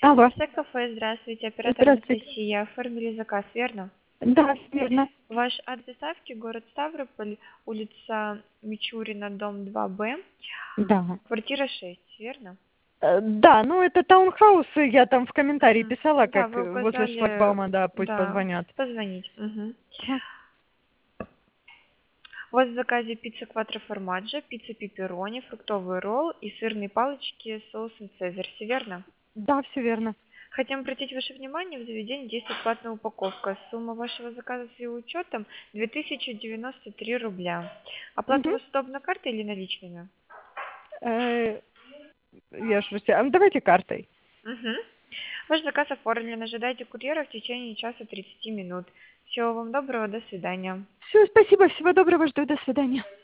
Алло, Кафе, здравствуйте, оператор здравствуйте. Анастасия. Оформили заказ, верно? Да, верно. Ваш адрес доставки город Ставрополь, улица Мичурина, дом 2Б, Да. квартира 6, верно? Да, ну это таунхаусы, я там в комментарии Мгм. писала, Да, как вы возле указали, шлагбаума, да, пусть да, позвонят. позвонить. Мгм. Ага. У вас в заказе пицца кваттро формаджо, пицца пепперони, фруктовый ролл и сырные палочки с соусом цезарь, все верно? Да, все верно. Хотим обратить ваше внимание, в заведении действует платная упаковка. Сумма вашего заказа с ее учетом 2093 рубля. Оплата у Мгм. вас удобна картой или наличными? Э, Я ж давайте картой. Угу. Ваш заказ оформлен. Ожидайте курьера в течение часа 30 минут. Всего вам доброго, до свидания. Все, спасибо, всего доброго, жду, до свидания.